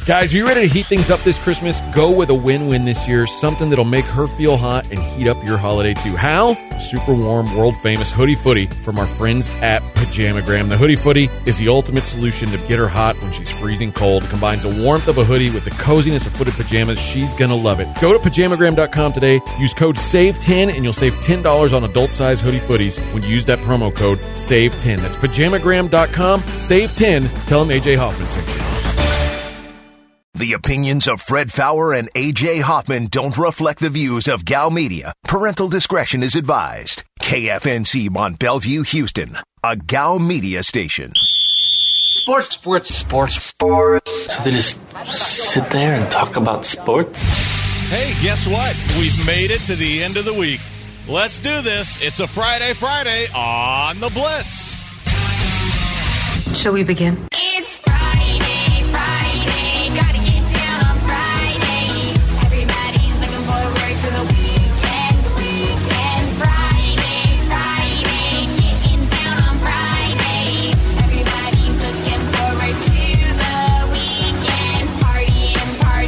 Guys, are you ready to heat things up this Christmas? Go with a win-win this year, something that'll make her feel hot and heat up your holiday too. How? A super warm, world-famous Hoodie Footy from our friends at Pajamagram. The Hoodie Footy is the ultimate solution to get her hot when she's freezing cold. It combines the warmth of a hoodie with the coziness of footed pajamas. She's going to love it. Go to pajamagram.com today. Use code SAVE10 and you'll save $10 on adult-size Hoodie Footies when you use that promo code SAVE10. That's pajamagram.com, SAVE10. Tell them AJ Hoffman sent you. The opinions of Fred Faour and A.J. Hoffman don't reflect the views of Gal Media. Parental discretion is advised. KFNC Mont Bellevue, Houston, a Gal Media station. Sports. So they just sit there and talk about sports? Hey, guess what? We've made it to the end of the week. Let's do this. It's a Friday on the Blitz. Shall we begin? It's Friday. Gotta get down on Friday. Everybody's looking forward to the weekend. Friday. Getting down on Friday. Everybody's looking forward to the weekend. Partying.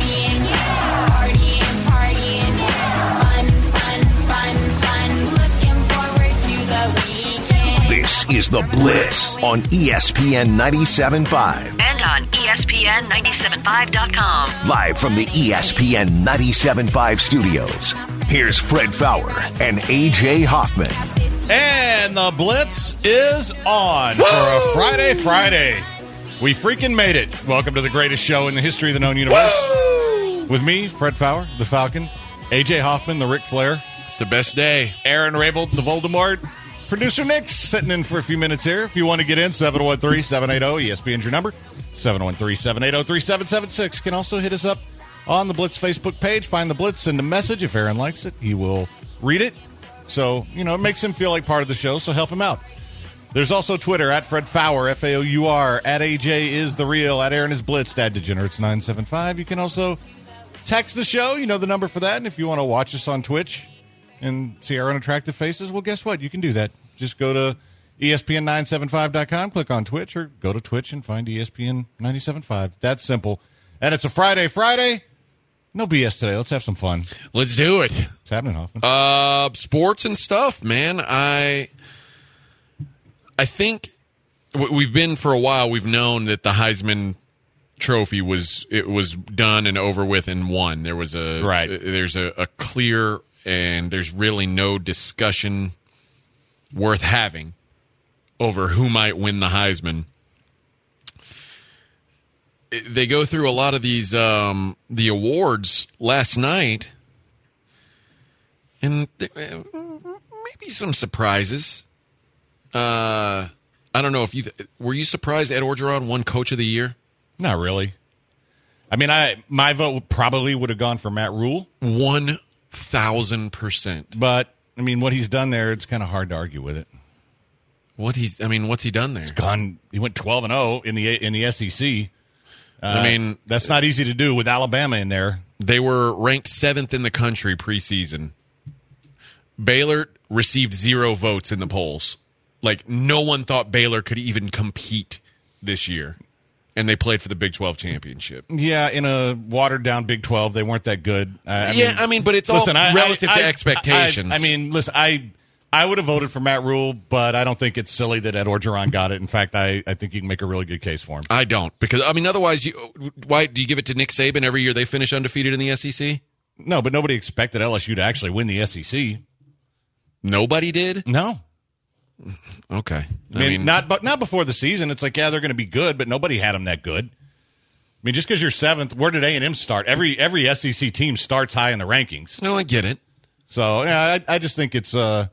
Fun. Looking forward to the weekend. This is The Blitz on ESPN 97.5. And on ESPN975.com. Live from the ESPN 97.5 studios. Here's Fred Faour and A.J. Hoffman. And the Blitz is on for a Friday. We freaking made it. Welcome to the greatest show in the history of the known universe. With me, Fred Faour, the Falcon. A.J. Hoffman, the Ric Flair. It's the best day. Aaron Rabel, the Voldemort. Producer Nick's sitting in for a few minutes here. If you want to get in, 713-780-ESPN's your number. 713-780-3776. You can also hit us up on the Blitz Facebook page. Find the Blitz, send a message. If Aaron likes it, he will read it. So, it makes him feel like part of the show, so help him out. There's also Twitter, at Fred Faour, F-A-O-U-R, at AJ is the real, at Aaron is Blitz, at Degenerates975. You can also text the show. You know the number for that. And if you want to watch us on Twitch and see our unattractive faces, well, guess what? You can do that. Just go to ESPN975.com, click on Twitch, or go to Twitch and find ESPN 97.5. That's simple. And it's a Friday. No BS today. Let's have some fun. Let's do it. What's happening, Hoffman? Sports and stuff, man. I think we've been for a while. We've known that the Heisman Trophy was done and over with and won. There's a clear, and there's really no discussion worth having over who might win the Heisman. They go through a lot of these the awards last night, and maybe some surprises. I don't know if were you surprised Ed Orgeron won Coach of the Year? Not really. I mean, my vote probably would have gone for Matt Rule. 1,000%. But I mean, what he's done there, it's kind of hard to argue with it. What's he done there? He went 12-0 in the SEC. That's not easy to do with Alabama in there. They were ranked 7th in the country preseason. Baylor received 0 votes in the polls. Like, no one thought Baylor could even compete this year. And they played for the Big 12 championship. Yeah, in a watered-down Big 12, they weren't that good. But it's all relative to expectations. I would have voted for Matt Rule, but I don't think it's silly that Ed Orgeron got it. In fact, I think you can make a really good case for him. I don't, because otherwise, why do you give it to Nick Saban every year they finish undefeated in the SEC? No, but nobody expected LSU to actually win the SEC. Nobody did? No. Okay. Not before the season. It's like, yeah, they're going to be good, but nobody had them that good. I mean, just because you're 7th, where did A&M start? Every SEC team starts high in the rankings. No, I get it. So, yeah, I just think it's, I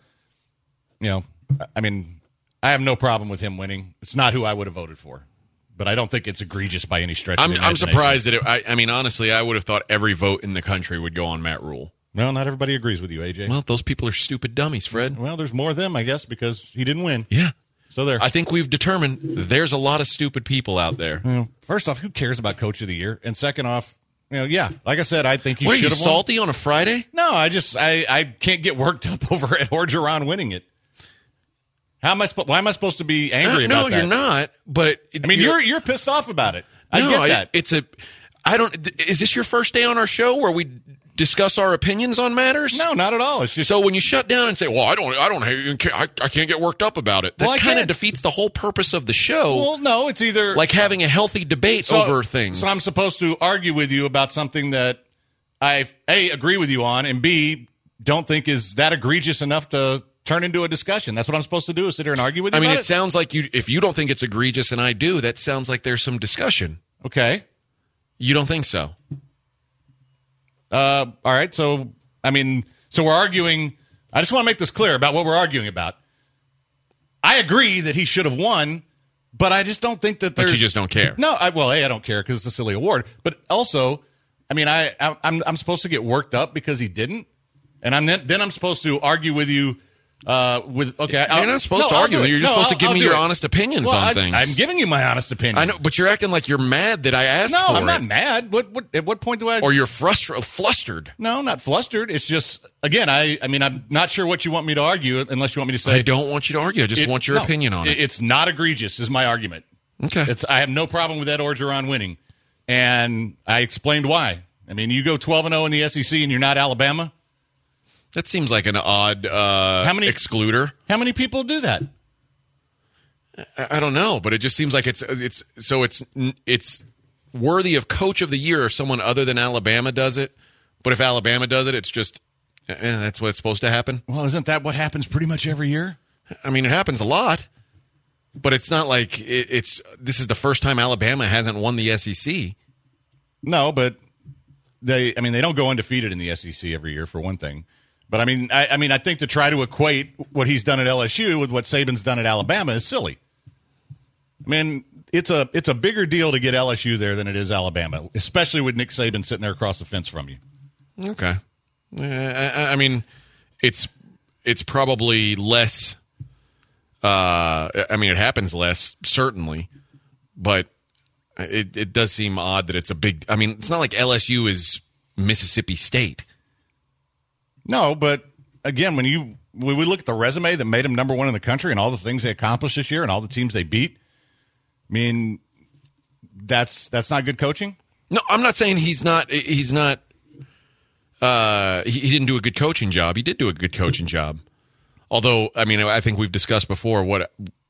have no problem with him winning. It's not who I would have voted for. But I don't think it's egregious by any stretch of the imagination. I'm surprised that honestly, I would have thought every vote in the country would go on Matt Rule. Well, not everybody agrees with you, AJ. Well, those people are stupid dummies, Fred. Well, there's more of them, I guess, because he didn't win. Yeah. So there. I think we've determined there's a lot of stupid people out there. Well, first off, who cares about Coach of the Year? And second off, like I said, I think he should have won. Are you salty on a Friday? No, I can't get worked up over Ed Orgeron winning it. Why am I supposed to be angry about that? No, you're not. But you're pissed off about it. I get that. Is this your first day on our show where we discuss our opinions on matters? No, not at all. It's just So when you shut down and say, "Well, I can't get worked up about it," that Well, I kind of can't. defeats the whole purpose of the show. well, no, it's either Like having a healthy debate over things. So I'm supposed to argue with you about something that I A, agree with you on, and B, don't think is that egregious enough to turn into a discussion. That's what I'm supposed to do, is sit here and argue with you I mean, about it sounds like if you don't think it's egregious and I do, that sounds like there's some discussion. Okay. You don't think so? All right. So, so we're arguing. I just want to make this clear about what we're arguing about. I agree that he should have won, but I just don't think that But there's. you just don't care. No, I don't care because it's a silly award. But also, I'm supposed to get worked up because he didn't, and I'm supposed to argue with you. You're not supposed to argue. You're just supposed to give me your honest opinions on things. I'm giving you my honest opinion. I know, but you're acting like you're mad that I asked No, for I'm not it. mad. At what point do I? Or you're flustered. No, not flustered. It's just, again, I'm not sure what you want me to argue unless you want me to say. I don't want you to argue. I just want your opinion on it. It's not egregious, is my argument. Okay. I have no problem with Ed Orgeron winning, and I explained why. I mean, you go 12-0 in the SEC, and you're not Alabama. That seems like an odd excluder. How many people do that? I don't know, but it just seems like it's worthy of Coach of the Year if someone other than Alabama does it. But if Alabama does it, it's just that's what's supposed to happen. Well, isn't that what happens pretty much every year? I mean, it happens a lot, but it's not like this is the first time Alabama hasn't won the SEC. No, but they don't go undefeated in the SEC every year, for one thing. But I think to try to equate what he's done at LSU with what Saban's done at Alabama is silly. I mean, it's a bigger deal to get LSU there than it is Alabama, especially with Nick Saban sitting there across the fence from you. Okay, I mean, it's probably less. It happens less, certainly, but it does seem odd that it's a big. I mean, it's not like LSU is Mississippi State. No, but again, when we look at the resume that made him number one in the country and all the things they accomplished this year and all the teams they beat, I mean, that's not good coaching. No, I'm not saying he's not. He's not. He didn't do a good coaching job. He did do a good coaching job. Although, I mean, I think we've discussed before what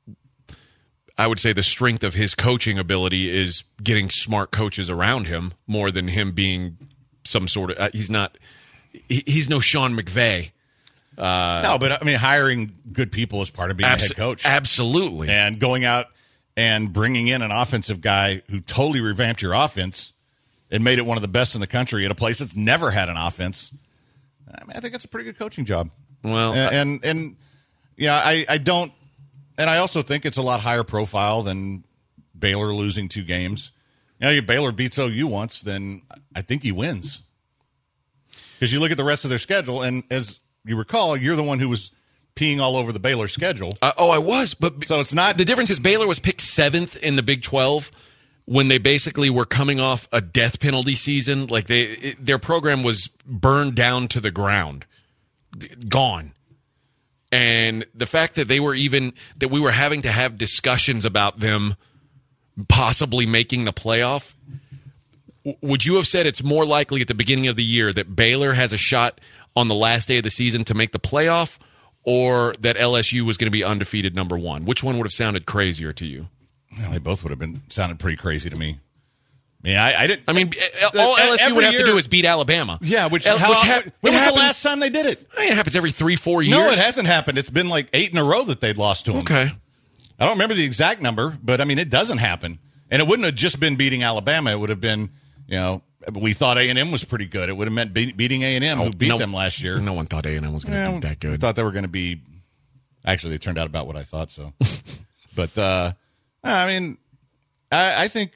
I would say the strength of his coaching ability is getting smart coaches around him more than him being some sort of. He's not. He's no Sean McVay. No, but I mean, hiring good people is part of being a head coach. Absolutely. And going out and bringing in an offensive guy who totally revamped your offense and made it one of the best in the country at a place that's never had an offense. I think that's a pretty good coaching job. Well, and yeah, I don't, and I also think it's a lot higher profile than Baylor losing 2 games. You know, if Baylor beats OU once, then I think he wins. Because you look at the rest of their schedule, and as you recall, you're the one who was peeing all over the Baylor schedule. I was, but so it's not. The difference is Baylor was picked 7th in the Big 12 when they basically were coming off a death penalty season. Like their program was burned down to the ground, gone. And the fact that we were having to have discussions about them possibly making the playoff. Would you have said it's more likely at the beginning of the year that Baylor has a shot on the last day of the season to make the playoff, or that LSU was going to be undefeated number 1? Which one would have sounded crazier to you? Well, they both would have sounded pretty crazy to me. I didn't. I mean, all LSU would have to do is beat Alabama. Yeah, when was happens, the last time they did it? I mean, it happens every 3-4 years. No, it hasn't happened. It's been like 8 in a row that they'd lost to them. Okay. I don't remember the exact number, but I mean, it doesn't happen. And it wouldn't have just been beating Alabama. It would have been, we thought A&M was pretty good. It would have meant beating A&M, who beat them last year. No one thought A&M was going to be that good. I thought they were going to be. Actually, they turned out about what I thought. So, but I mean, I think.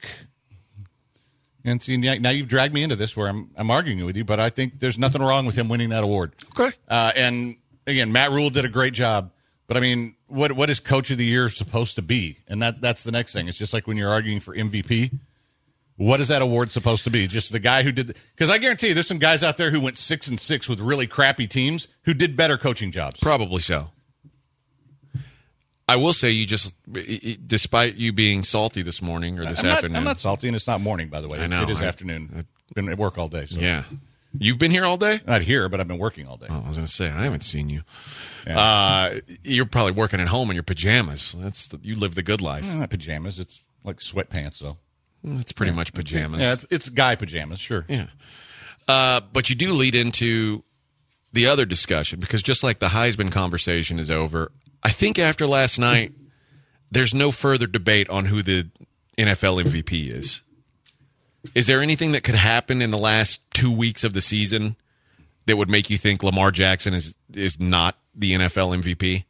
And see, now you've dragged me into this where I'm arguing with you, but I think there's nothing wrong with him winning that award. Okay. And again, Matt Rule did a great job. But I mean, what is Coach of the Year supposed to be? And that's the next thing. It's just like when you're arguing for MVP. What is that award supposed to be? Just the guy who did? Because I guarantee you, there's some guys out there who went 6-6 with really crappy teams who did better coaching jobs. Probably so. I will say you just, despite you being salty this morning or this afternoon. I'm not salty, and it's not morning, by the way. I know. It is afternoon. I've been at work all day. So. Yeah. You've been here all day? Not here, but I've been working all day. Oh, I was going to say, I haven't seen you. Yeah. You're probably working at home in your pajamas. You live the good life. Not pajamas. It's like sweatpants, though. It's pretty much pajamas. Yeah, it's guy pajamas, sure. Yeah. But you do lead into the other discussion, because just like the Heisman conversation is over, I think after last night, there's no further debate on who the NFL MVP is. Is there anything that could happen in the last 2 weeks of the season that would make you think Lamar Jackson is not the NFL MVP?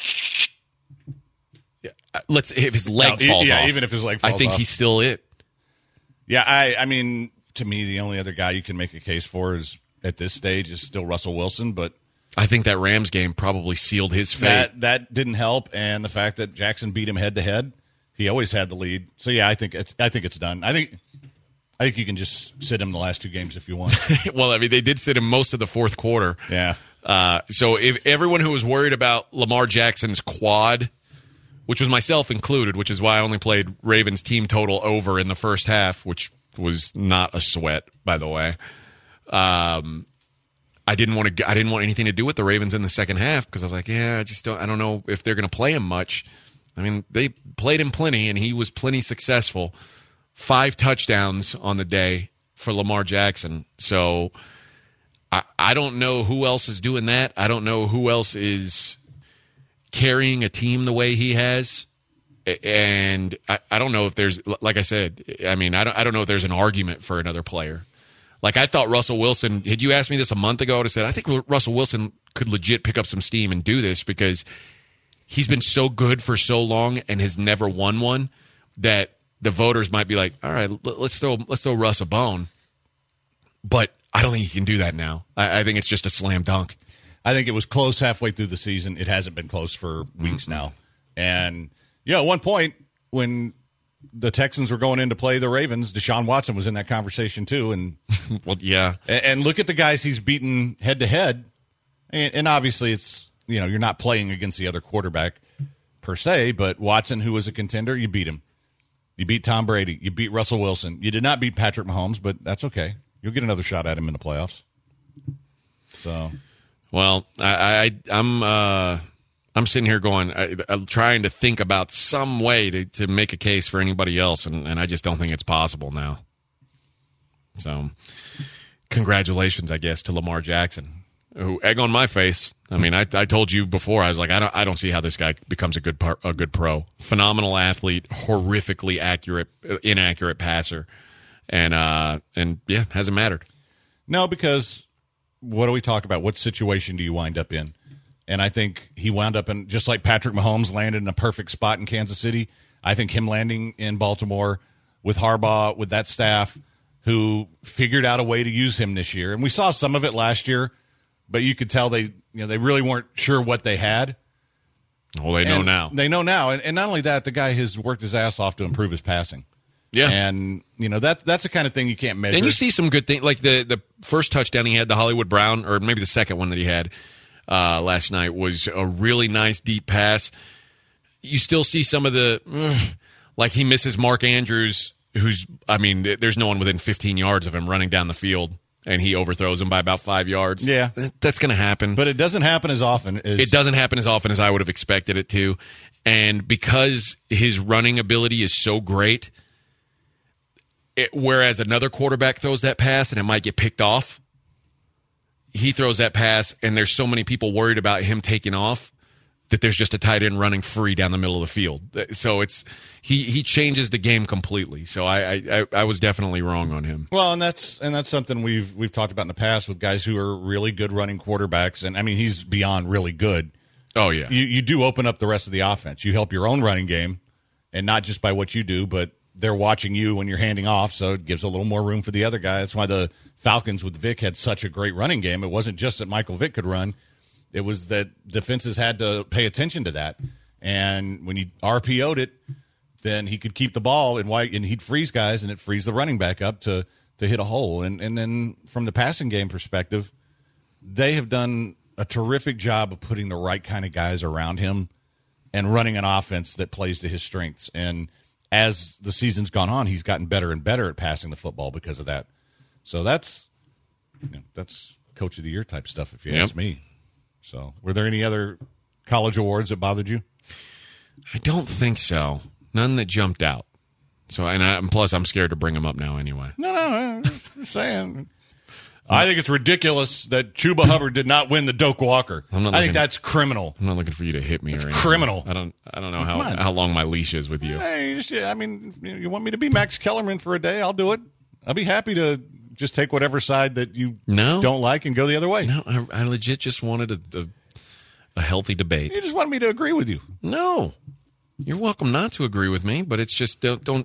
Yeah, if his leg falls off. Even if his leg falls off. I think he's still it. Yeah, I mean, to me, the only other guy you can make a case for is at this stage is still Russell Wilson, but I think that Rams game probably sealed his fate. That didn't help, and the fact that Jackson beat him head to head, he always had the lead. So yeah, I think it's done. I think you can just sit him the last 2 games if you want. Well, I mean, they did sit him most of the fourth quarter. Yeah. So if everyone who was worried about Lamar Jackson's quad, which was myself included, which is why I only played Ravens team total over in the first half, which was not a sweat, by the way. I didn't want anything to do with the Ravens in the second half, because I was like, I don't know if they're going to play him much. I mean, they played him plenty, and he was plenty successful. 5 touchdowns on the day for Lamar Jackson. So I don't know who else is doing that. I don't know who else is carrying a team the way he has. And I don't know if there's, like I said, I mean, I don't know if there's an argument for another player. Like, I thought Russell Wilson, had you asked me this a month ago, I would have said, I think Russell Wilson could legit pick up some steam and do this, because he's been so good for so long and has never won one that the voters might be like, all right, let's throw Russ a bone. But I don't think he can do that now. I think it's just a slam dunk. I think it was close halfway through the season. It hasn't been close for weeks now. And, at one point when the Texans were going in to play the Ravens, Deshaun Watson was in that conversation too. And well, yeah. And look at the guys he's beaten head to head. And obviously it's, you're not playing against the other quarterback per se, but Watson, who was a contender, you beat him. You beat Tom Brady. You beat Russell Wilson. You did not beat Patrick Mahomes, but that's okay. You'll get another shot at him in the playoffs. So, well, I'm sitting here going, I'm trying to think about some way to make a case for anybody else, and I just don't think it's possible now. So, congratulations, I guess, to Lamar Jackson. Who, egg on my face. I mean, I told you before, I was like, I don't see how this guy becomes a good pro. Phenomenal athlete, horrifically inaccurate passer, and yeah, hasn't mattered. No, because what do we talk about? What situation do you wind up in? And I think he wound up in, just like Patrick Mahomes landed in a perfect spot in Kansas City, I think him landing in Baltimore with Harbaugh, with that staff, who figured out a way to use him this year. And we saw some of it last year, but you could tell they really weren't sure what they had. Well, they know now. They know now. And not only that, the guy has worked his ass off to improve his passing. Yeah. And, that's the kind of thing you can't measure. And you see some good things, like the first touchdown he had, the Hollywood Brown, or maybe the second one that he had last night, was a really nice deep pass. You still see some of like he misses Mark Andrews, there's no one within 15 yards of him running down the field, and he overthrows him by about 5 yards. Yeah. That's going to happen. But it doesn't happen as often. It doesn't happen as often as I would have expected it to. And because his running ability is so great, whereas another quarterback throws that pass and it might get picked off, he throws that pass and there's so many people worried about him taking off that there's just a tight end running free down the middle of the field. So it's he changes the game completely. So I was definitely wrong on him. Well, and that's something we've talked about in the past with guys who are really good running quarterbacks, and I mean he's beyond really good. Oh yeah, you do open up the rest of the offense. You help your own running game, and not just by what you do, but they're watching you when you're handing off, so it gives a little more room for the other guy. That's why the Falcons with Vic had such a great running game. It wasn't just that Michael Vick could run. It was that defenses had to pay attention to that. And when you RPO'd it, then he could keep the ball and he'd freeze guys, and it frees the running back up to hit a hole. And then from the passing game perspective, they have done a terrific job of putting the right kind of guys around him and running an offense that plays to his strengths. And as the season's gone on, he's gotten better and better at passing the football because of that. So that's Coach of the Year type stuff, if you ask me. So were there any other college awards that bothered you? I don't think so. None that jumped out. So, plus, I'm scared to bring them up now anyway. No, I'm just saying. I think it's ridiculous that Chuba Hubbard did not win the Doak Walker. I think that's criminal. I'm not looking for you to hit me or anything. Criminal. I don't know how long my leash is with you. Hey, you want me to be Max Kellerman for a day? I'll do it. I'll be happy to just take whatever side that you don't like and go the other way. No, I legit just wanted a healthy debate. You just wanted me to agree with you. No. You're welcome not to agree with me, but it's just don't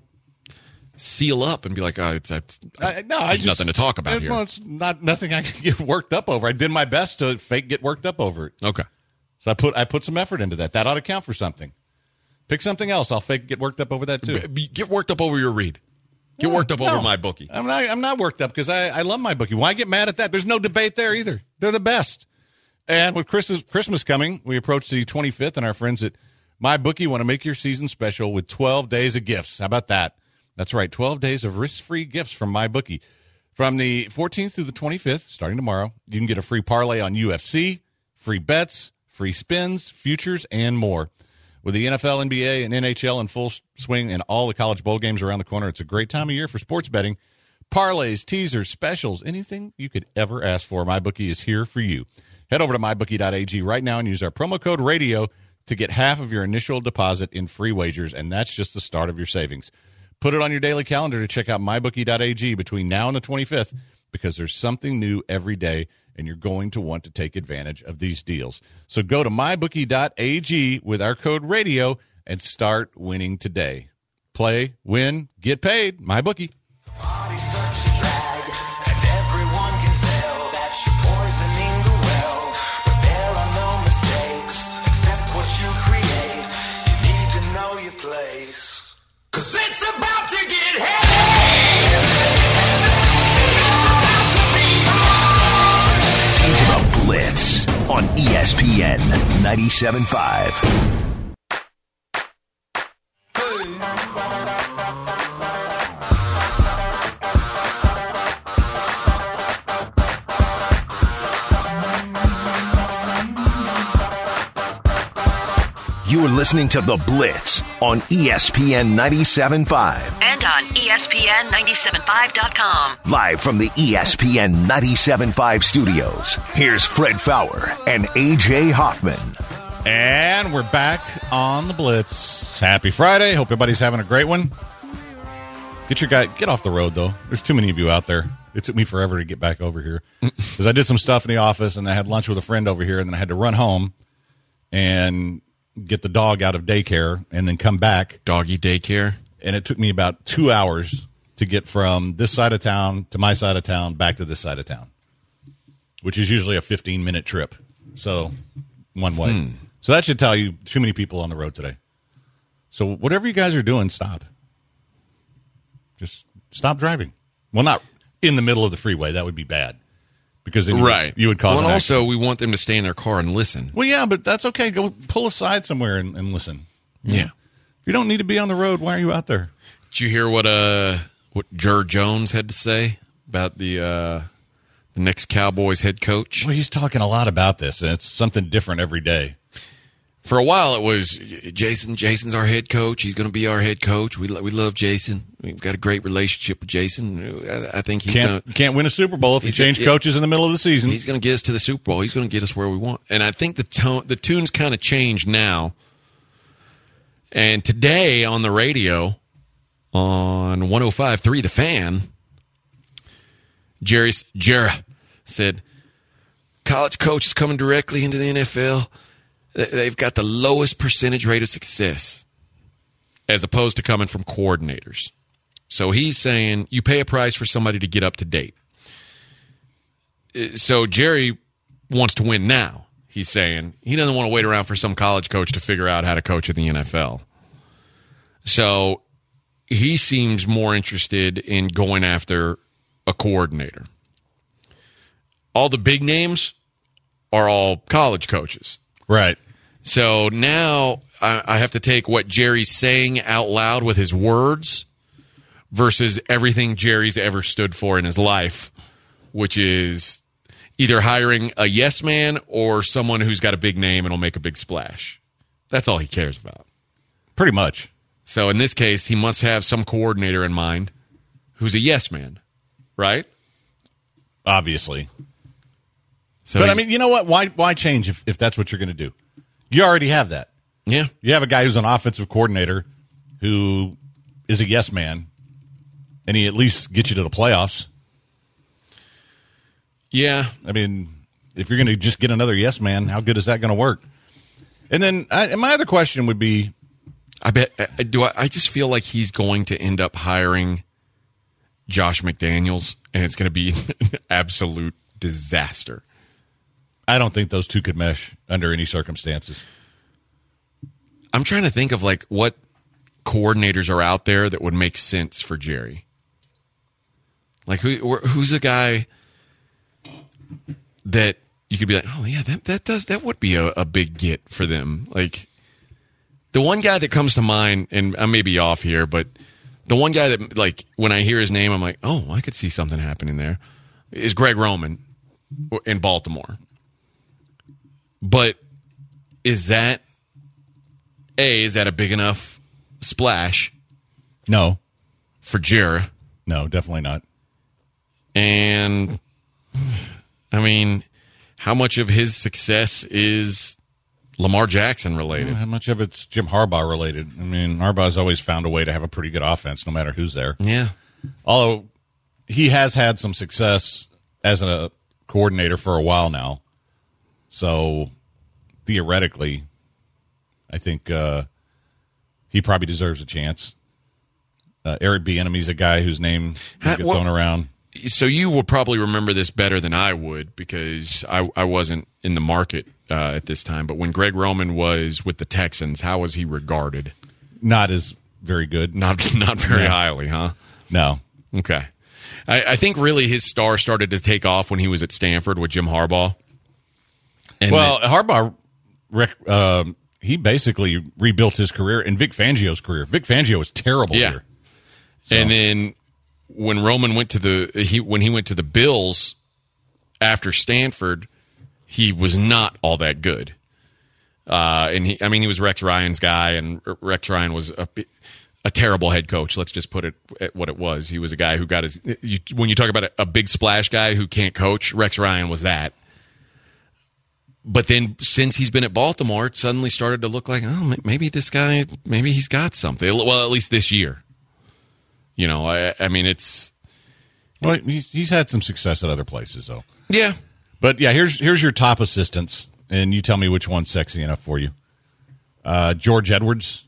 seal up and be like, there's nothing to talk about here. Well, it's nothing I can get worked up over. I did my best to fake get worked up over it. Okay. So I put some effort into that. That ought to count for something. Pick something else. I'll fake get worked up over that too. Get worked up over your read. Get worked up over my bookie. I'm not worked up because I love my bookie. Why get mad at that? There's no debate there either. They're the best. And with Christmas coming, we approach the 25th, and our friends at MyBookie want to make your season special with 12 days of gifts. How about that? That's right, 12 days of risk-free gifts from MyBookie. From the 14th through the 25th, starting tomorrow, you can get a free parlay on UFC, free bets, free spins, futures, and more. With the NFL, NBA, and NHL in full swing and all the college bowl games around the corner, it's a great time of year for sports betting. Parlays, teasers, specials, anything you could ever ask for, MyBookie is here for you. Head over to mybookie.ag right now and use our promo code RADIO to get half of your initial deposit in free wagers, and that's just the start of your savings. Put it on your daily calendar to check out mybookie.ag between now and the 25th because there's something new every day, and you're going to want to take advantage of these deals. So go to mybookie.ag with our code RADIO and start winning today. Play, win, get paid. MyBookie. Body's such a drag, and everyone can tell that you're poisoning the well. But there are no mistakes, except what you create. You need to know your place, 'cause it's about to get heavy. It's about to be on. Into the Blitz on ESPN 97.5. You are listening to The Blitz on ESPN 97.5. And on ESPN975.com. Live from the ESPN 97.5 studios, here's Fred Fowler and A.J. Hoffman. And we're back on The Blitz. Happy Friday. Hope everybody's having a great one. Get off the road, though. There's too many of you out there. It took me forever to get back over here because I did some stuff in the office, and I had lunch with a friend over here, and then I had to run home and get the dog out of daycare and then come back. Doggy daycare. And it took me about 2 hours to get from this side of town to my side of town back to this side of town, which is usually a 15-minute trip. So one way. So that should tell you too many people on the road today. So whatever you guys are doing, stop. Just stop driving. Well, not in the middle of the freeway. That would be bad. Because then you would cause an accident. Also, we want them to stay in their car and listen. Well, yeah, but that's okay. Go pull aside somewhere and listen. Yeah. If you don't need to be on the road, why are you out there? Did you hear what Jer Jones had to say about the next Cowboys head coach? Well, he's talking a lot about this, and it's something different every day. For a while, it was Jason. Jason's our head coach. He's going to be our head coach. We love Jason. We've got a great relationship with Jason. I think he's can't win a Super Bowl if you change coaches in the middle of the season. He's going to get us to the Super Bowl. He's going to get us where we want. And I think the tune's kind of changed now. And today on the radio on 105.3 The Fan, Jerry said, college coaches coming directly into the NFL, they've got the lowest percentage rate of success as opposed to coming from coordinators. So he's saying you pay a price for somebody to get up to date. So Jerry wants to win now. He's saying he doesn't want to wait around for some college coach to figure out how to coach in the NFL. So he seems more interested in going after a coordinator. All the big names are all college coaches. Right. So now I have to take what Jerry's saying out loud with his words versus everything Jerry's ever stood for in his life, which is either hiring a yes man or someone who's got a big name and will make a big splash. That's all he cares about. Pretty much. So in this case, he must have some coordinator in mind who's a yes man, right? Obviously. So But, I mean, you know what? Why change if that's what you're going to do? You already have that. yeah. You have a guy who's an offensive coordinator who is a yes man, and he at least gets you to the playoffs. Yeah. I mean, if you're going to just get another yes man, how good is that going to work? And then my other question would be, I just feel like he's going to end up hiring Josh McDaniels, and it's going to be an absolute disaster. I don't think those two could mesh under any circumstances. I'm trying to think of like what coordinators are out there that would make sense for Jerry. Like who's a guy that you could be like, oh yeah, that would be a big get for them. Like the one guy that comes to mind, and I may be off here, but the one guy that like when I hear his name, I'm like, oh, I could see something happening there, is Greg Roman in Baltimore. But is that a big enough splash No. for Jerry? No, definitely not. And I mean, how much of his success is Lamar Jackson related? How much of it's Jim Harbaugh related? I mean, Harbaugh's always found a way to have a pretty good offense no matter who's there. Yeah. Although he has had some success as a coordinator for a while now. So theoretically, I think he probably deserves a chance. Eric Bieniemy's a guy whose name gets thrown around. So you will probably remember this better than I would because I wasn't in the market at this time. But when Greg Roman was with the Texans, how was he regarded? Not as very good. Not very highly, huh? No. Okay. I think really his star started to take off when he was at Stanford with Jim Harbaugh. And Harbaugh, he basically rebuilt his career and Vic Fangio's career. Vic Fangio was terrible here. So. And then when Roman went to the Bills after Stanford, he was not all that good. And he was Rex Ryan's guy, and Rex Ryan was a terrible head coach. Let's just put it at what it was. He was a guy who got when you talk about a big splash guy who can't coach, Rex Ryan was that. But then since he's been at Baltimore, it suddenly started to look like, oh, maybe this guy, maybe he's got something. Well, at least this year. You know, I mean, it's... Well, he's had some success at other places, though. Yeah. But, yeah, here's your top assistants, and you tell me which one's sexy enough for you. George Edwards.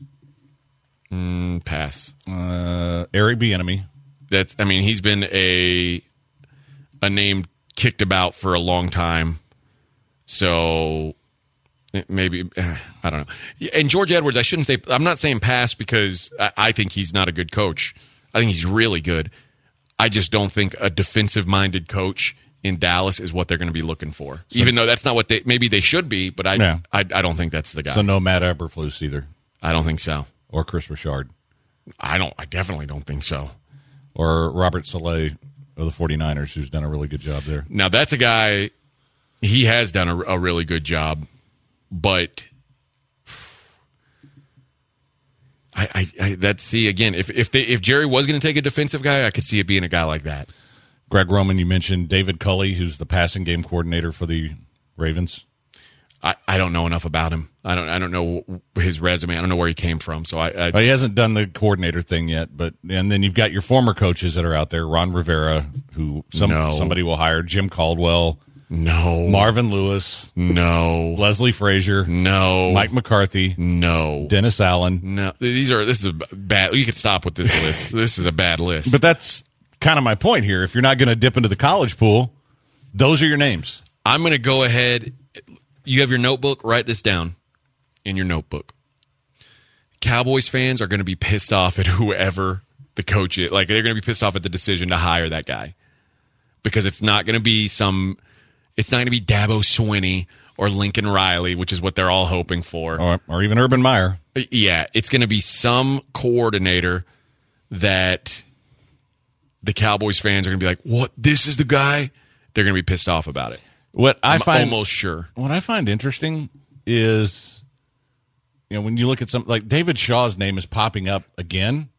Pass. Eric Bieniemy. He's been a name kicked about for a long time. So maybe, I don't know. And George Edwards, I'm not saying pass because I think he's not a good coach. I think he's really good. I just don't think a defensive-minded coach in Dallas is what they're going to be looking for. So, even though that's not what maybe they should be, but I don't think that's the guy. So no Matt Eberflus either? I don't think so. Or Chris Richard? I definitely don't think so. Or Robert Saleh of the 49ers, who's done a really good job there. Now, that's a guy, he has done a really good job, but... If Jerry was going to take a defensive guy, I could see it being a guy like that. Greg Roman, you mentioned David Culley, who's the passing game coordinator for the Ravens. I don't know enough about him. I don't know his resume. I don't know where he came from. So well, he hasn't done the coordinator thing yet. And then you've got your former coaches that are out there: Ron Rivera, who somebody will hire; Jim Caldwell. No. Marvin Lewis. No. Leslie Frazier. No. Mike McCarthy. No. Dennis Allen. No. This is a bad. You could stop with this list. This is a bad list. But that's kind of my point here. If you're not going to dip into the college pool, those are your names. I'm going to go ahead. You have your notebook. Write this down in your notebook. Cowboys fans are going to be pissed off at whoever the coach is. Like, they're going to be pissed off at the decision to hire that guy because it's not going to be Dabo Swinney or Lincoln Riley, which is what they're all hoping for. Or even Urban Meyer. Yeah, it's going to be some coordinator that the Cowboys fans are going to be like, what, this is the guy? They're going to be pissed off about it. I'm almost sure. What I find interesting is, when you look at something like David Shaw's name is popping up again.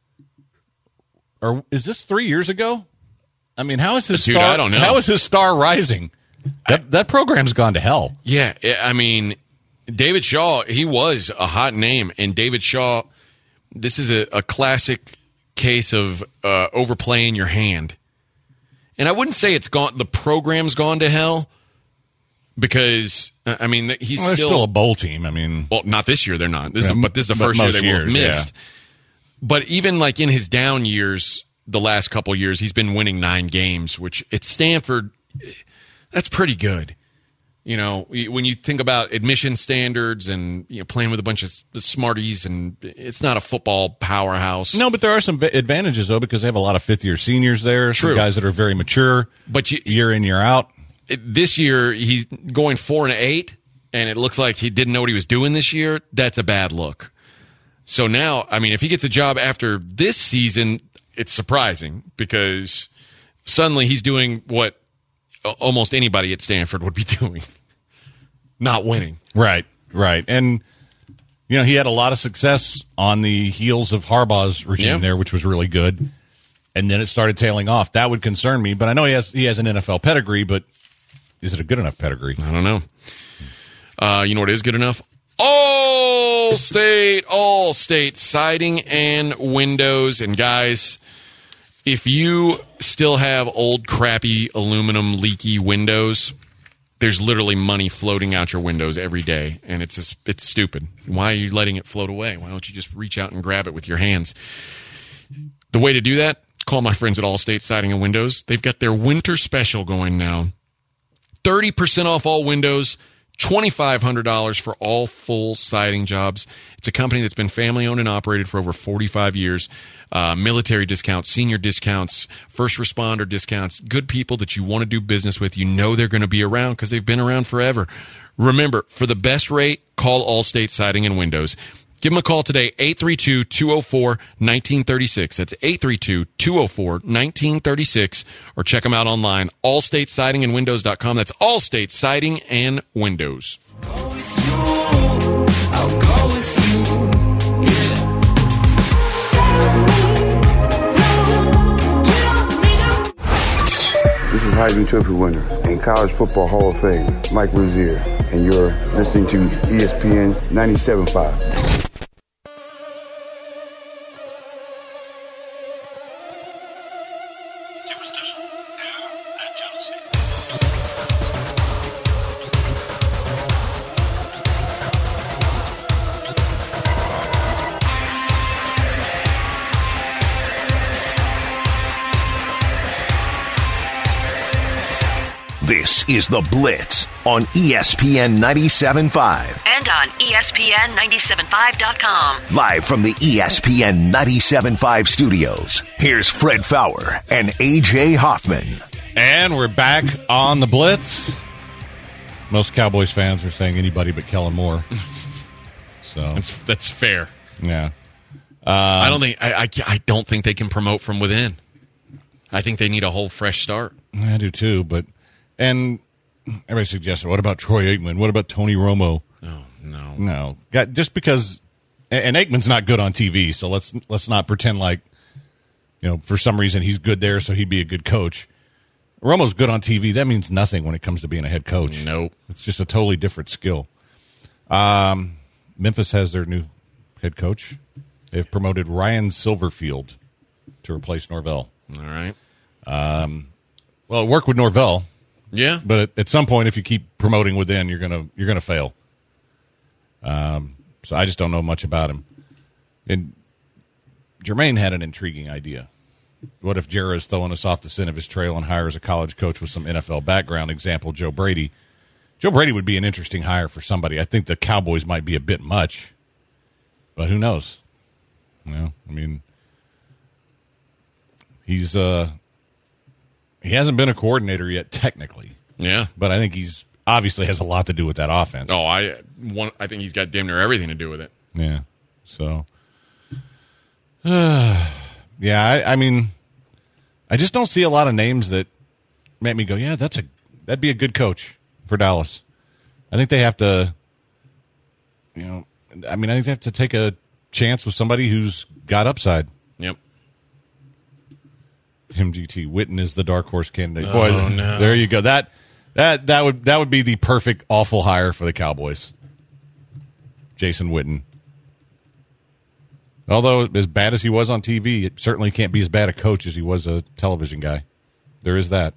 Or is this 3 years ago? I mean, how is his Dude, star? I don't know. How is his star rising? That program's gone to hell. Yeah, I mean, David Shaw, he was a hot name, and David Shaw, this is a classic case of overplaying your hand. And I wouldn't say it's gone. The program's gone to hell because I mean he's they're still a bowl team. I mean, well, not this year. They're not. But this is the first year they will have missed. Yeah. But even like in his down years, the last couple years, he's been winning 9 games, which at Stanford, that's pretty good. When you think about admission standards and playing with a bunch of smarties, and it's not a football powerhouse. No, but there are some advantages though because they have a lot of fifth-year seniors there. True. Some guys that are very mature, but year in year out. This year he's going 4-8, and it looks like he didn't know what he was doing this year. That's a bad look. So now, I mean, if he gets a job after this season, it's surprising because suddenly he's doing what almost anybody at Stanford would be doing. Not winning. Right. And, he had a lot of success on the heels of Harbaugh's regime there, which was really good. And then it started tailing off. That would concern me. But I know he has an NFL pedigree, but is it a good enough pedigree? I don't know. You know what is good enough? All-State siding and windows. And guys, if you still have old crappy aluminum leaky windows, there's literally money floating out your windows every day, and it's stupid. Why are you letting it float away? Why don't you just reach out and grab it with your hands? The way to do that, call my friends at All-State Siding and Windows. They've got their winter special going now. 30% off all windows, $2,500 for all full siding jobs. It's a company that's been family-owned and operated for over 45 years. Military discounts, senior discounts, first responder discounts, good people that you want to do business with. You know they're going to be around because they've been around forever. Remember, for the best rate, call All-State Siding and Windows. Give them a call today, 832-204-1936. That's 832-204-1936. Or check them out online, allstatesidingandwindows.com. That's Allstate Siding and Windows. I'll go with you. Yeah. This is Heisman Trophy winner and College Football Hall of Fame, Mike Rozier, and you're listening to ESPN 97.5. This is The Blitz on ESPN 97.5. And on ESPN975.com. Live from the ESPN 97.5 studios, here's Fred Fowler and A.J. Hoffman. And we're back on The Blitz. Most Cowboys fans are saying anybody but Kellen Moore. So That's fair. Yeah. I don't think they can promote from within. I think they need a whole fresh start. I do too, and everybody suggested, what about Troy Aikman? What about Tony Romo? Oh, no. No. Just because, and Aikman's not good on TV, so let's not pretend like, for some reason he's good there, so he'd be a good coach. Romo's good on TV. That means nothing when it comes to being a head coach. Nope. It's just a totally different skill. Memphis has their new head coach. They've promoted Ryan Silverfield to replace Norvell. All right. Well, it worked with Norvell. Yeah. But at some point, if you keep promoting within, you're gonna fail. So I just don't know much about him. And Jermaine had an intriguing idea. What if Jera is throwing us off the scent of his trail and hires a college coach with some NFL background? Example, Joe Brady. Joe Brady would be an interesting hire for somebody. I think the Cowboys might be a bit much, but who knows? He hasn't been a coordinator yet, technically. Yeah. But I think he's obviously has a lot to do with that offense. Oh, I think he's got damn near everything to do with it. Yeah. So, yeah, I mean, I just don't see a lot of names that make me go, yeah, that'd be a good coach for Dallas. I think they have to, I think they have to take a chance with somebody who's got upside. Yep. MGT Witten is the dark horse candidate. Oh, Boy, no. There you go. That would be the perfect awful hire for the Cowboys. Jason Witten. Although as bad as he was on TV, it certainly can't be as bad a coach as he was a television guy. There is that.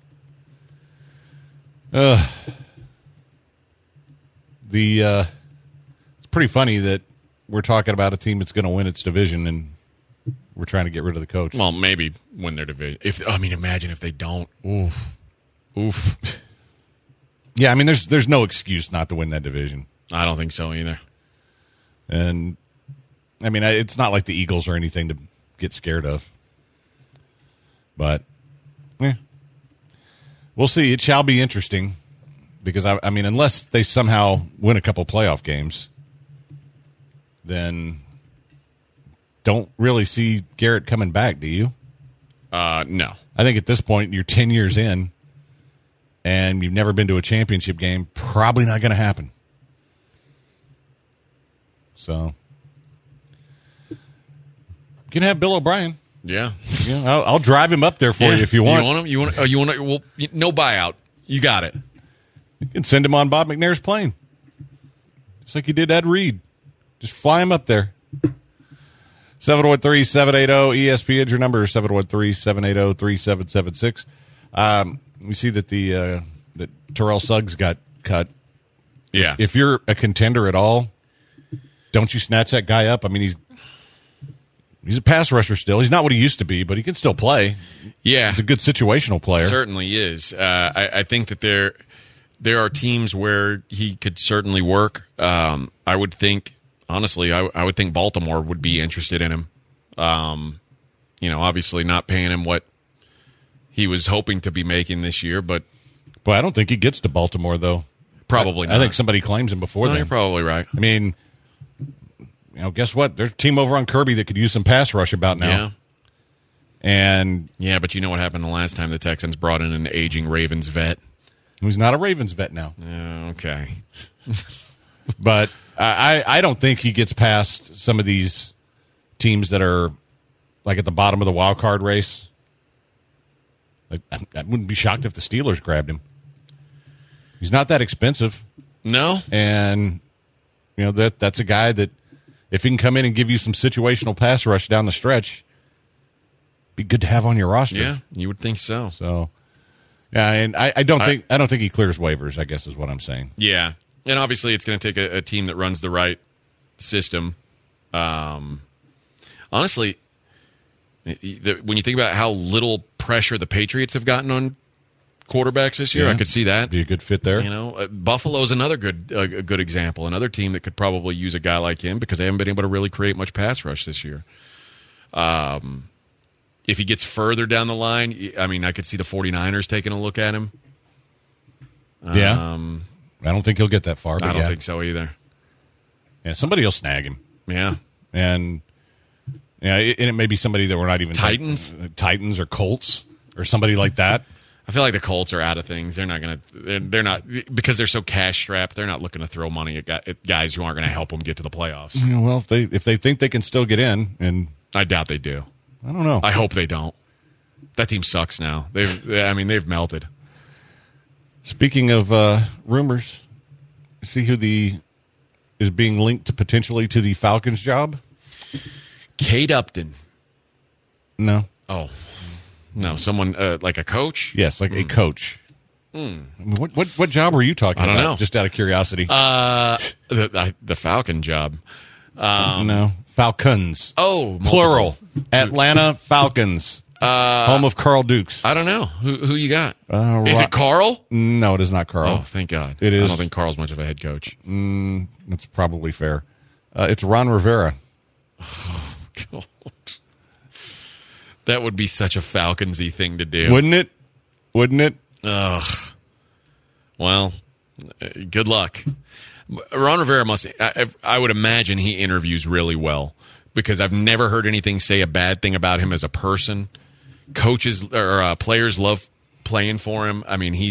It's pretty funny that we're talking about a team that's going to win its division and we're trying to get rid of the coach. Well, maybe win their division. Imagine if they don't. Oof. Yeah, I mean, there's no excuse not to win that division. I don't think so either. And, I mean, it's not like the Eagles or anything to get scared of. But, yeah. We'll see. It shall be interesting. Because, I mean, unless they somehow win a couple playoff games, then don't really see Garrett coming back, do you? No. I think at this point, you're 10 years in, and you've never been to a championship game. Probably not going to happen. So, you can have Bill O'Brien. Yeah. I'll drive him up there for you if you want. You want him? Well, no buyout. You got it. You can send him on Bob McNair's plane. Just like you did Ed Reed. Just fly him up there. 713-780-ESPN is your number. 713-780-3776. We see that that Terrell Suggs got cut. Yeah. If you're a contender at all, don't you snatch that guy up? I mean, he's a pass rusher still. He's not what he used to be, but he can still play. Yeah. He's a good situational player. Certainly is. I think that there are teams where he could certainly work. I would think, honestly, I would think Baltimore would be interested in him. Obviously not paying him what he was hoping to be making this year, but Boy, I don't think he gets to Baltimore, though. Probably not. I think somebody claims him before then. You're probably right. I mean, guess what? There's a team over on Kirby that could use some pass rush about now. Yeah. And yeah, but you know what happened the last time the Texans brought in an aging Ravens vet? Who's not a Ravens vet now. Okay. But I don't think he gets past some of these teams that are like at the bottom of the wild card race. I wouldn't be shocked if the Steelers grabbed him. He's not that expensive. No. And, that's a guy that if he can come in and give you some situational pass rush down the stretch, be good to have on your roster. Yeah, you would think so. So, yeah, and I don't think he clears waivers, I guess is what I'm saying. Yeah. And obviously it's going to take a team that runs the right system. Honestly, when you think about how little pressure the Patriots have gotten on quarterbacks this year, Yeah. I could see that. Be a good fit there. Buffalo's another good example, another team that could probably use a guy like him because they haven't been able to really create much pass rush this year. If he gets further down the line, I could see the 49ers taking a look at him. Yeah. I don't think he'll get that far. But I don't think so either. Yeah, somebody will snag him. Yeah. And it may be somebody that we're not even Titans or Colts or somebody like that. I feel like the Colts are out of things. They're not going to. They're not because they're so cash strapped. They're not looking to throw money at guys who aren't going to help them get to the playoffs. Yeah, well, if they think they can still get in, and I doubt they do. I don't know. I hope they don't. That team sucks now. They've melted. Speaking of rumors, see who is being linked potentially to the Falcons job? Kate Upton. No. Oh. No, someone like a coach? Yes, like a coach. What job were you talking about? I don't know. Just out of curiosity. The Falcon job. No. Falcons. Oh, plural. Atlanta Falcons. Home of Carl Dukes. I don't know. Who you got? Is it Carl? No, it is not Carl. Oh, thank God. It is. I don't think Carl's much of a head coach. That's probably fair. It's Ron Rivera. God. That would be such a Falcons-y thing to do. Wouldn't it? Ugh. Well, Good luck. Ron Rivera I would imagine he interviews really well because I've never heard anything say a bad thing about him as a person. Coaches or players love playing for him. I mean,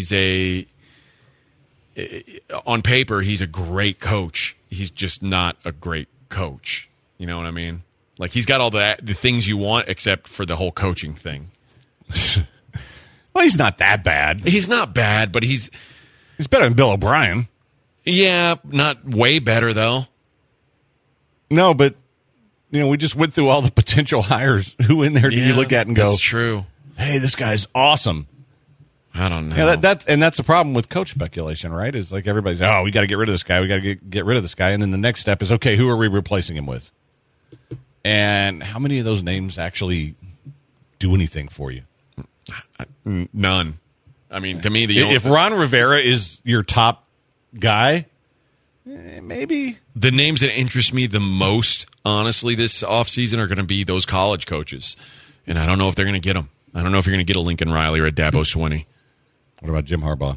on paper, he's a great coach. He's just not a great coach. You know what I mean? Like, he's got all the things you want except for the whole coaching thing. Well, he's not that bad. He's not bad, but he's better than Bill O'Brien. Yeah, not way better, though. No, but, we just went through all the potential hires. Who in there do you look at and go, that's true. Hey, this guy's awesome. I don't know. Yeah, that's the problem with coach speculation, right? Is like everybody's, we got to get rid of this guy. We got to get rid of this guy. And then the next step is, okay, who are we replacing him with? And how many of those names actually do anything for you? None. I mean, to me, if Ron Rivera is your top guy, maybe. The names that interest me the most, honestly, this offseason are going to be those college coaches. And I don't know if they're going to get them. I don't know if you're going to get a Lincoln Riley or a Dabo Swinney. What about Jim Harbaugh?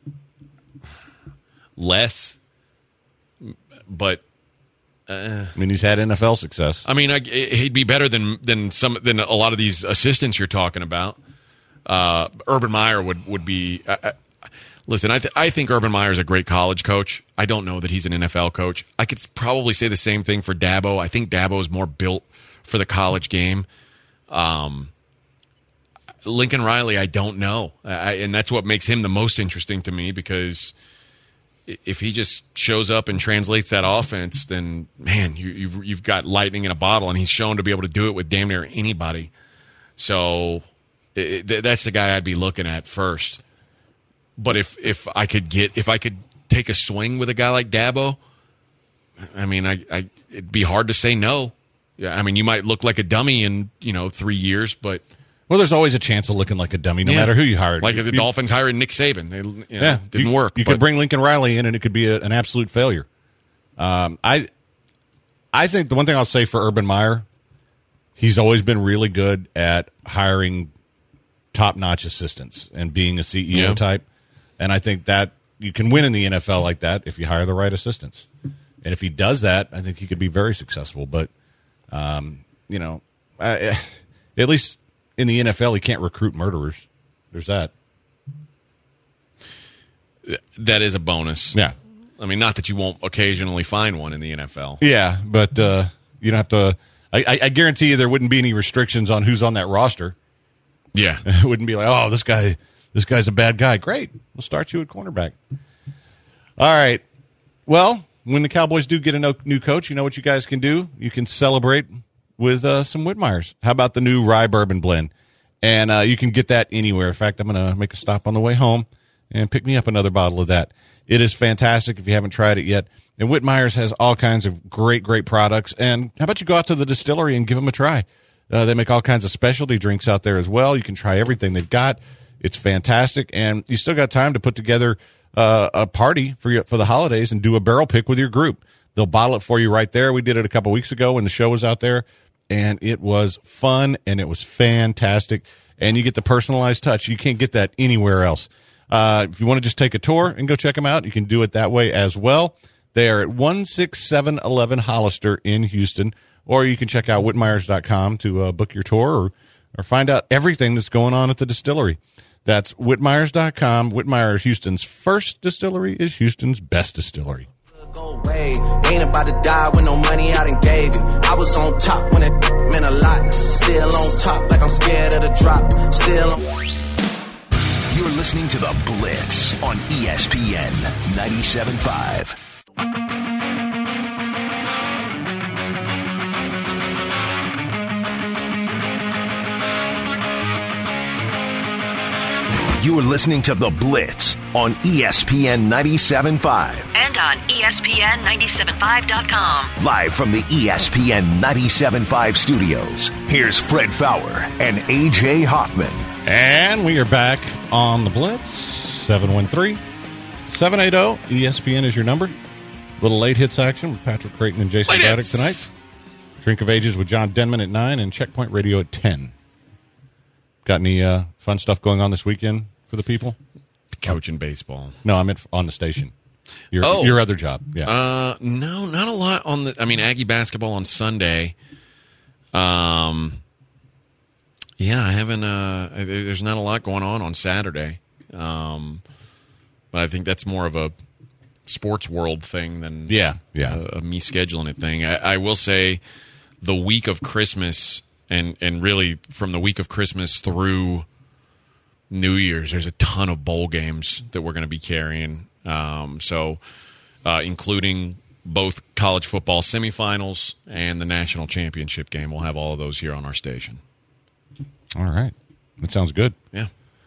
Less. But I mean, he's had NFL success. I mean, he'd be better than a lot of these assistants you're talking about. Urban Meyer would be. Listen, I think Urban Meyer is a great college coach. I don't know that he's an NFL coach. I could probably say the same thing for Dabo. I think Dabo is more built for the college game. Lincoln Riley, I don't know, and that's what makes him the most interesting to me because if he just shows up and translates that offense, then man, you've got lightning in a bottle, and he's shown to be able to do it with damn near anybody. So that's the guy I'd be looking at first. But if I could take a swing with a guy like Dabo, I mean, it'd be hard to say no. Yeah, I mean, you might look like a dummy in 3 years, but well, there's always a chance of looking like a dummy, no matter who you hired. Like the Dolphins hiring Nick Saban, didn't work. You could bring Lincoln Riley in, and it could be an absolute failure. I think the one thing I'll say for Urban Meyer, he's always been really good at hiring top-notch assistants and being a CEO type. And I think that you can win in the NFL like that if you hire the right assistants. And if he does that, I think he could be very successful. But, at least in the NFL, he can't recruit murderers. There's that. That is a bonus. Yeah. I mean, not that you won't occasionally find one in the NFL. Yeah, but you don't have to. I guarantee you there wouldn't be any restrictions on who's on that roster. Yeah. It wouldn't be like, this guy's a bad guy. Great. We'll start you at cornerback. All right. Well, when the Cowboys do get a new coach, you know what you guys can do? You can celebrate with some Whitmeyers. How about the new rye bourbon blend? And you can get that anywhere. In fact, I'm going to make a stop on the way home and pick me up another bottle of that. It is fantastic if you haven't tried it yet. And Whitmeyers has all kinds of great, great products. And how about you go out to the distillery and give them a try? They make all kinds of specialty drinks out there as well. You can try everything they've got. It's fantastic. And you still got time to put together a party for the holidays and do a barrel pick with your group. They'll bottle it for you right there. We did it a couple weeks ago when the show was out there, and it was fun, and it was fantastic. And you get the personalized touch. You can't get that anywhere else. If you want to just take a tour and go check them out, you can do it that way as well. They are at 16711 Hollister in Houston, or you can check out Whitmeyers.com to book your tour or find out everything that's going on at the distillery. That's Whitmeyers.com. Whitmeyers, Houston's first distillery, is Houston's best distillery. Go away. Ain't about to die with no money I done gave you. I was on top when it meant a lot. Still on top like I'm scared of the drop. Still on. You're listening to The Blitz on ESPN 97.5. You are listening to The Blitz on ESPN 97.5. And on ESPN975.com. Live from the ESPN 97.5 studios, here's Fred Fowler and A.J. Hoffman. And we are back on The Blitz. 713-780-ESPN is your number. Little late hits action with Patrick Creighton and Jason Braddock tonight. Drink of Ages with John Denman at 9 and Checkpoint Radio at 10. Got any fun stuff going on this weekend for the people? Coaching baseball. No, I meant on the station. Your other job. Yeah. No, not a lot on the. I mean, Aggie basketball on Sunday. Yeah, I haven't. There's not a lot going on Saturday. But I think that's more of a sports world thing than Yeah. a me scheduling it thing. I will say the week of Christmas and really from the week of Christmas through New Year's, there's a ton of bowl games that we're going to be carrying. Including both college football semifinals and the national championship game. We'll have all of those here on our station. All right. That sounds good. Yeah.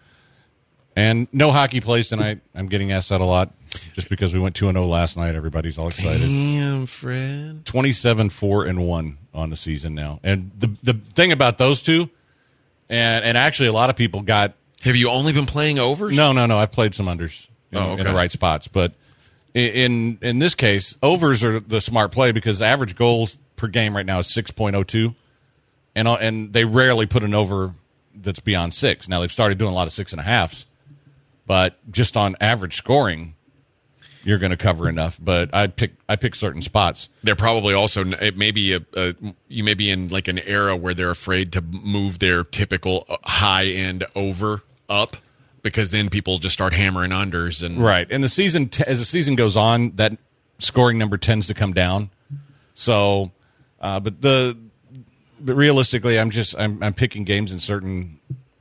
And no hockey plays tonight. I'm getting asked that a lot just because we went 2-0 last night. Everybody's all excited. Damn, Fred. 27-4-1 on the season now. And the thing about those two, and actually a lot of people got... Have you only been playing overs? No. I've played some unders in the right spots. But in this case, overs are the smart play because average goals per game right now is 6.02. And they rarely put an over that's beyond 6. Now, they've started doing a lot of 6.5s. But just on average scoring, you're going to cover enough. But I pick certain spots. They're probably also, it may be you may be in like an era where they're afraid to move their typical high end over up because then people just start hammering unders. And Right. And the season, as the season goes on, that scoring number tends to come down. So, but realistically, I'm picking games in certain,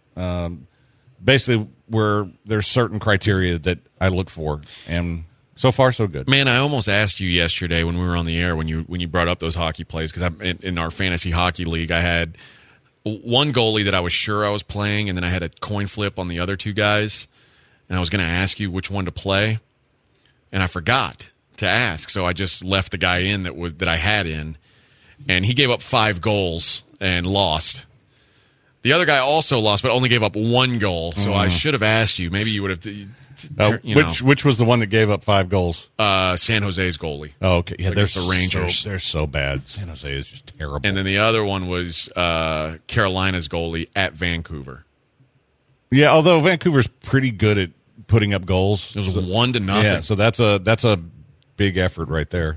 basically where there's certain criteria that I look for, and so far so good. Man, I almost asked you yesterday when we were on the air when you brought up those hockey plays because in our fantasy hockey league I had one goalie that I was sure I was playing, and then I had a coin flip on the other two guys, and I was going to ask you which one to play, and I forgot to ask, so I just left the guy in that I had in, and he gave up 5 goals and lost. The other guy also lost, but only gave up 1 goal. So I should have asked you. Maybe you would have. Which was the one that gave up 5 goals? San Jose's goalie. Oh, okay. Yeah, Against the Rangers. They're so bad. San Jose is just terrible. And then the other one was Carolina's goalie at Vancouver. Yeah, although Vancouver's pretty good at putting up goals. It was 1-0. Yeah, so that's a big effort right there.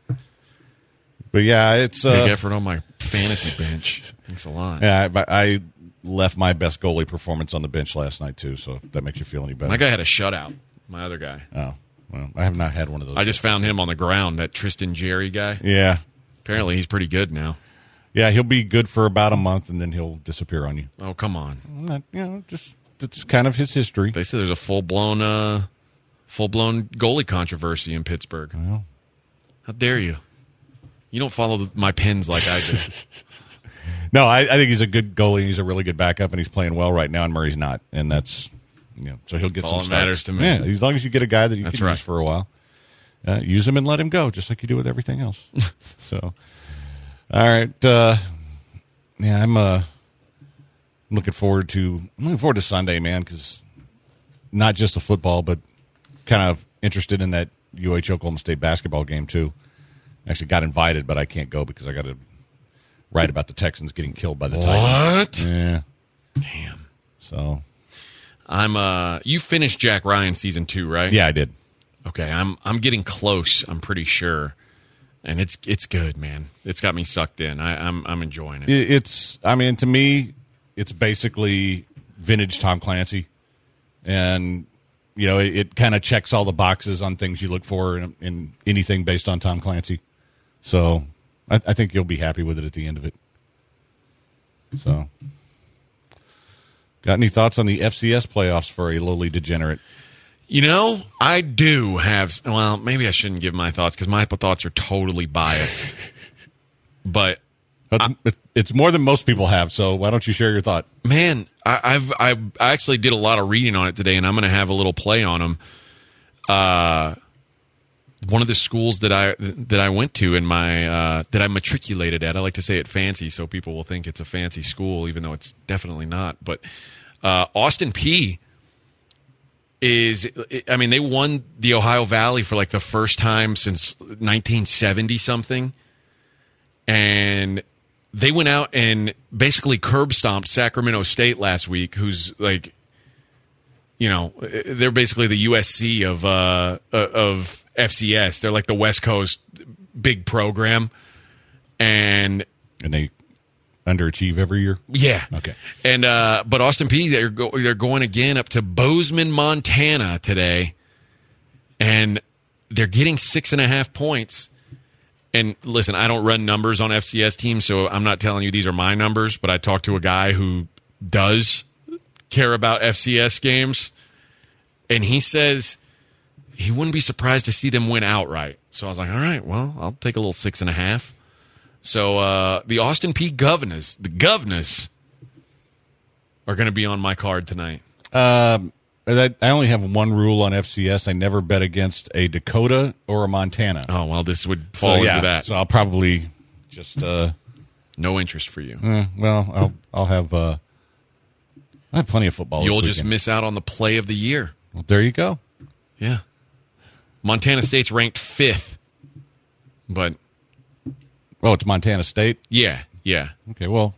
But yeah, it's big effort on my fantasy bench. Thanks a lot. Yeah, I left my best goalie performance on the bench last night too, so if that makes you feel any better. My guy had a shutout. My other guy. Oh, well, I have not had one of those. I just found him on the ground, that Tristan Jerry guy. Yeah. Apparently he's pretty good now. Yeah, he'll be good for about a month, and then he'll disappear on you. Oh, come on. Just that's kind of his history. They say there's a full-blown goalie controversy in Pittsburgh. Well, how dare you? You don't follow my pins like I do. No, I think he's a good goalie. He's a really good backup, and he's playing well right now, and Murray's not. And that's, so he'll get That's some all that starts. matters to me. Yeah, as long as you get a guy that you That's can right. use for a while. Use him and let him go, just like you do with everything else. So, all right. I'm looking forward to Sunday, man, because not just the football, but kind of interested in that UH Oklahoma State basketball game, too. Actually got invited, but I can't go because I got to write about the Texans getting killed by the Titans. What? Yeah. Damn. So you finished Jack Ryan season 2, right? yeah, I did. Okay, I'm getting close, I'm pretty sure. And it's good, man. It's got me sucked in. I'm enjoying it. To me, it's basically vintage Tom Clancy. And it kind of checks all the boxes on things you look for in anything based on Tom Clancy. So I think you'll be happy with it at the end of it. So, got any thoughts on the FCS playoffs for a lowly degenerate? I do have. Well, maybe I shouldn't give my thoughts because my thoughts are totally biased. But it's more than most people have. So why don't you share your thought? man, I actually did a lot of reading on it today, and I'm going to have a little play on them. One of the schools that I went to in my that I matriculated at, I like to say it fancy so people will think it's a fancy school, even though it's definitely not. But Austin Peay they won the Ohio Valley for like the first time since 1970 something, and they went out and basically curb stomped Sacramento State last week, who's like, they're basically the USC of FCS. They're like the West Coast big program. And they underachieve every year? Yeah. Okay. And but Austin Peay, they're going again up to Bozeman, Montana today. And they're getting 6.5 points. And listen, I don't run numbers on FCS teams, so I'm not telling you these are my numbers, but I talked to a guy who does care about FCS games, and he says he wouldn't be surprised to see them win outright. So I was like, all right, well, I'll take a little 6.5. So the Austin Peay Governors are going to be on my card tonight. I only have one rule on FCS. I never bet against a Dakota or a Montana. Oh, well, this would fall into that. So I'll probably just... no interest for you. Well, I'll have... I have plenty of football. You'll this just weekend. miss out on the play of the year. Well, there you go. Yeah. Montana State's ranked 5th. But... Oh, it's Montana State? Yeah. Okay, well...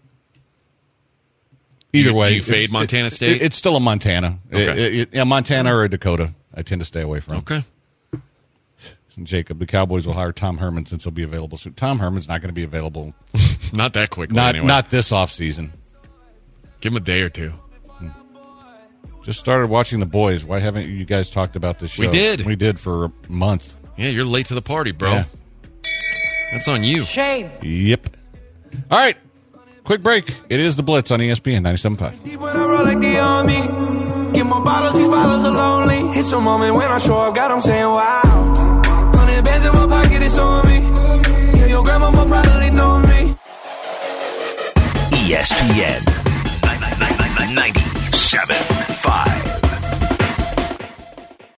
Either way, do you fade Montana State? It's still a Montana. Okay. Montana or a Dakota. I tend to stay away from. Okay. Jacob, the Cowboys will hire Tom Herman since he'll be available soon. Tom Herman's not going to be available. Not that quickly. Not this offseason. Give him a day or two. Just started watching The Boys. Why haven't you guys talked about this show? We did for a month. Yeah, you're late to the party, bro. Yeah. That's on you. Shame. Yep. All right. Quick break. It is The Blitz on ESPN 97.5. When I roll like the army, get more bottles, these bottles are lonely. It's a moment when I show up, God, I'm saying wow. 100 bands in my pocket, it's on me. Yeah, your grandma will probably know me. ESPN 97.5.